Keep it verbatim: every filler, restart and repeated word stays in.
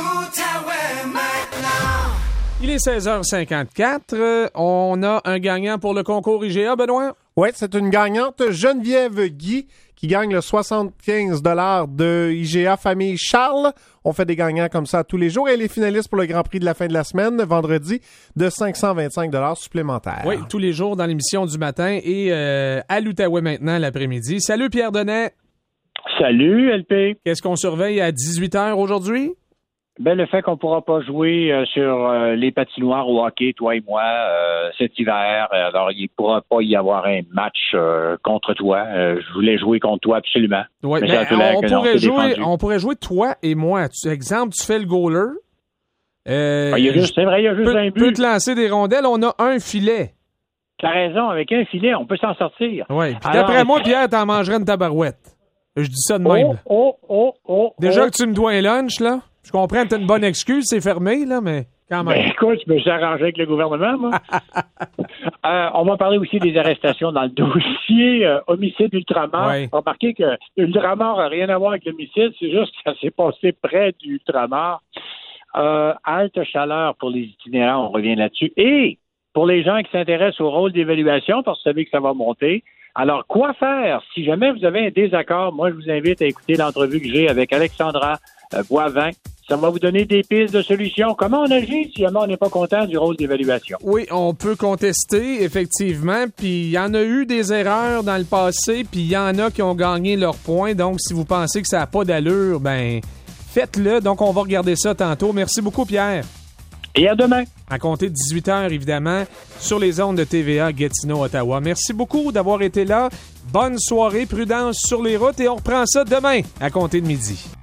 Il est seize heures cinquante-quatre. Euh, on a un gagnant pour le concours I G A, Benoît? Oui, c'est une gagnante, Geneviève Guy, qui gagne le soixante-quinze dollars de I G A Famille Charles. On fait des gagnants comme ça tous les jours. Elle est finaliste pour le Grand Prix de la fin de la semaine, vendredi, de cinq cent vingt-cinq dollars supplémentaires. Oui, tous les jours dans l'émission du matin et euh, à l'Outaouais maintenant l'après-midi. Salut Pierre Donnet. Salut L P. Qu'est-ce qu'on surveille à dix-huit heures aujourd'hui? Ben, le fait qu'on ne pourra pas jouer euh, sur euh, les patinoires au hockey, toi et moi, euh, cet hiver. Alors, il ne pourra pas y avoir un match euh, contre toi. Euh, je voulais jouer contre toi absolument. Oui, mais, mais on, pourrait jouer, on pourrait jouer toi et moi. Tu, exemple, tu fais le goaler. Euh, ah, il y a juste, c'est vrai, il y a juste peut, un but. Tu peux te lancer des rondelles. On a un filet. T'as raison, avec un filet, on peut s'en sortir. Oui, puis d'après Alors, moi, Pierre, t'en mangerais une tabarouette. Je dis ça de même. Oh, oh, oh, oh. Déjà oh. que tu me dois un lunch, là. Je comprends que t'as une bonne excuse, c'est fermé, là, mais quand même. Ben, écoute, je me suis arrangé avec le gouvernement, moi. euh, on va parler aussi des arrestations dans le dossier euh, homicide ultramar. Ouais. Remarquez que l'ultramar n'a rien à voir avec l'homicide, c'est juste que ça s'est passé près du ultramar. Euh, halte chaleur pour les itinérants, on revient là-dessus. Et pour les gens qui s'intéressent au rôle d'évaluation, parce que vous savez que ça va monter. Alors, quoi faire? Si jamais vous avez un désaccord, moi, je vous invite à écouter l'entrevue que j'ai avec Alexandra euh, Boivin. Ça va vous donner des pistes de solutions. Comment on agit si jamais on n'est pas content du rôle d'évaluation? Oui, on peut contester, effectivement. Puis il y en a eu des erreurs dans le passé, puis il y en a qui ont gagné leurs points. Donc, si vous pensez que ça n'a pas d'allure, ben faites-le. Donc, on va regarder ça tantôt. Merci beaucoup, Pierre. Et à demain. À compter de dix-huit heures, évidemment, sur les ondes de T V A Gatineau, Ottawa. Merci beaucoup d'avoir été là. Bonne soirée, prudence sur les routes et on reprend ça demain à compter de midi.